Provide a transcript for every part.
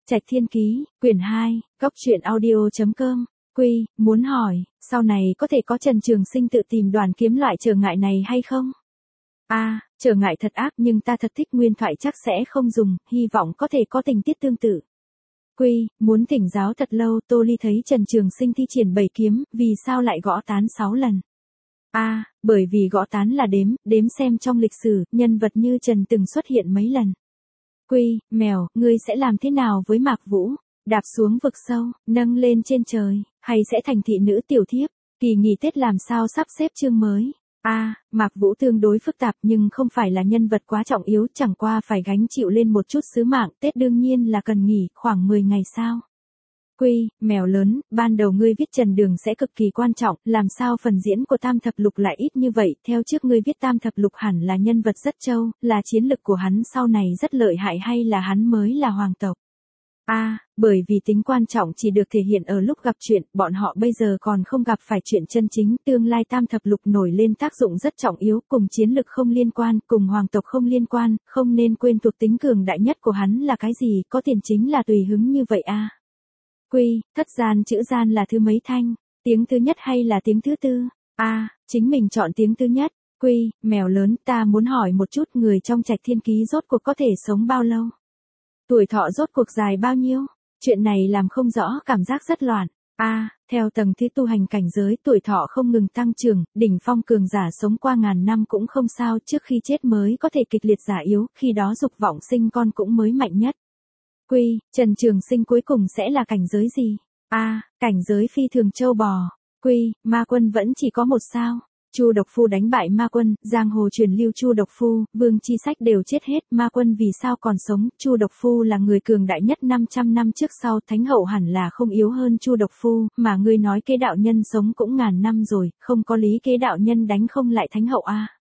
Trạch Thiên Ký, quyển 2, góc truyện audio.com. Quy, muốn hỏi, sau này có thể có Trần Trường Sinh tự tìm đoàn kiếm loại trở ngại này hay không? Trở ngại thật ác nhưng ta thật thích nguyên thoại chắc sẽ không dùng, hy vọng có thể có tình tiết tương tự. Quy, muốn thỉnh giáo thật lâu Tô Ly thấy Trần Trường Sinh thi triển 7 kiếm, vì sao lại gõ tán 6 lần? Bởi vì gõ tán là đếm xem trong lịch sử, nhân vật như Trần từng xuất hiện mấy lần. Quy, mèo, ngươi sẽ làm thế nào với Mạc Vũ? Đạp xuống vực sâu, nâng lên trên trời, hay sẽ thành thị nữ tiểu thiếp? Kỳ nghỉ Tết làm sao sắp xếp chương mới? Mạc Vũ tương đối phức tạp nhưng không phải là nhân vật quá trọng yếu, chẳng qua phải gánh chịu lên một chút sứ mạng, Tết đương nhiên là cần nghỉ, khoảng 10 ngày sao? Quy, mèo lớn, ban đầu ngươi viết Trần Đường sẽ cực kỳ quan trọng, làm sao phần diễn của Tam Thập Lục lại ít như vậy, theo trước ngươi viết Tam Thập Lục hẳn là nhân vật rất trâu, là chiến lực của hắn sau này rất lợi hại hay là hắn mới là hoàng tộc? Bởi vì tính quan trọng chỉ được thể hiện ở lúc gặp chuyện, bọn họ bây giờ còn không gặp phải chuyện chân chính, tương lai Tam Thập Lục nổi lên tác dụng rất trọng yếu, cùng chiến lực không liên quan, cùng hoàng tộc không liên quan, không nên quên thuộc tính cường đại nhất của hắn là cái gì, có tiền chính là tùy hứng như vậy Quy, thất gian chữ gian là thứ mấy thanh, tiếng thứ nhất hay là tiếng thứ tư? Chính mình chọn tiếng thứ nhất. Quy, mèo lớn, ta muốn hỏi một chút người trong Trạch Thiên Ký rốt cuộc có thể sống bao lâu? Tuổi thọ rốt cuộc dài bao nhiêu? Chuyện này làm không rõ, cảm giác rất loạn. Theo tầng thứ tu hành cảnh giới tuổi thọ không ngừng tăng trưởng, đỉnh phong cường giả sống qua ngàn năm cũng không sao, trước khi chết mới có thể kịch liệt già yếu, khi đó dục vọng sinh con cũng mới mạnh nhất. Quy, Trần Trường Sinh cuối cùng sẽ là cảnh giới gì? Cảnh giới phi thường châu bò. Quy, ma quân vẫn chỉ có một sao. Chu Độc Phu đánh bại ma quân, giang hồ truyền lưu Chu Độc Phu, Vương Chi Sách đều chết hết, ma quân vì sao còn sống? Chu Độc Phu là người cường đại nhất 500 năm trước sau, thánh hậu hẳn là không yếu hơn Chu Độc Phu, mà ngươi nói kế đạo nhân sống cũng ngàn năm rồi, không có lý kế đạo nhân đánh không lại thánh hậu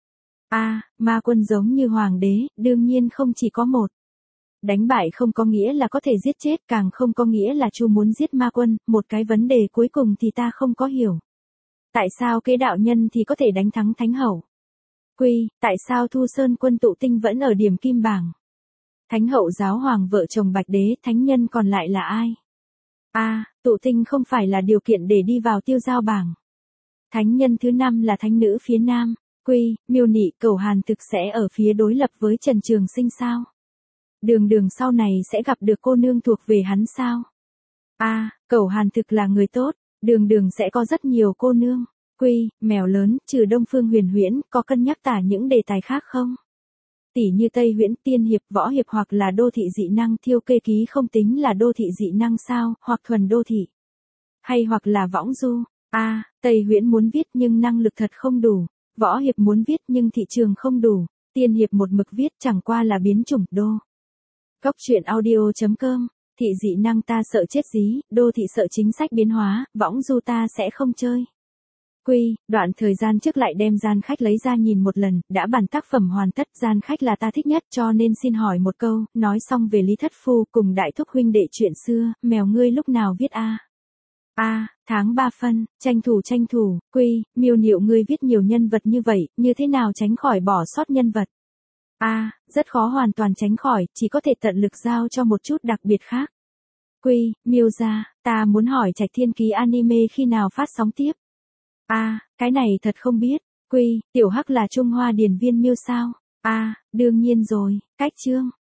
ma quân giống như hoàng đế, đương nhiên không chỉ có một. Đánh bại không có nghĩa là có thể giết chết, càng không có nghĩa là Chu muốn giết ma quân, một cái vấn đề cuối cùng thì ta không có hiểu. Tại sao kế đạo nhân thì có thể đánh thắng thánh hậu? Quy, tại sao Thu Sơn quân tụ tinh vẫn ở điểm kim bảng? Thánh hậu giáo hoàng vợ chồng Bạch Đế, thánh nhân còn lại là ai? Tụ tinh không phải là điều kiện để đi vào tiêu giao bảng. Thánh nhân thứ 5 là thánh nữ phía nam. Quy, Miêu Nị Cẩu Hàn thực sẽ ở phía đối lập với Trần Trường Sinh sao? Đường sau này sẽ gặp được cô nương thuộc về hắn sao? Cẩu Hàn thực là người tốt, đường sẽ có rất nhiều cô nương. Quy, mèo lớn, trừ Đông Phương Huyền Huyễn, có cân nhắc tả những đề tài khác không? Tỷ như Tây Huyễn, tiên hiệp, võ hiệp hoặc là đô thị dị năng, Thiêu Kê Ký không tính là đô thị dị năng sao, hoặc thuần đô thị. Hay hoặc là võng du. Tây Huyễn muốn viết nhưng năng lực thật không đủ. Võ hiệp muốn viết nhưng thị trường không đủ. Tiên hiệp một mực viết chẳng qua là biến chủng đô. Góc truyện audio.com. Thị dị năng ta sợ chết dí, đô thị sợ chính sách biến hóa, võng du ta sẽ không chơi. Quy, đoạn thời gian trước lại đem Gian Khách lấy ra nhìn một lần, đã bản tác phẩm hoàn tất, Gian Khách là ta thích nhất cho nên xin hỏi một câu, nói xong về Lý Thất Phu cùng Đại Thúc huynh đệ chuyện xưa, mèo ngươi lúc nào viết tháng 3 phân, tranh thủ, Quy, Miêu Niệu ngươi viết nhiều nhân vật như vậy, như thế nào tránh khỏi bỏ sót nhân vật? Rất khó hoàn toàn tránh khỏi, chỉ có thể tận lực giao cho một chút đặc biệt khác. Quy, Miêu gia, ta muốn hỏi Trạch Thiên Ký anime khi nào phát sóng tiếp? Cái này thật không biết. Quy, Tiểu Hắc là Trung Hoa Điền Viên Miêu sao? Đương nhiên rồi, cách chương.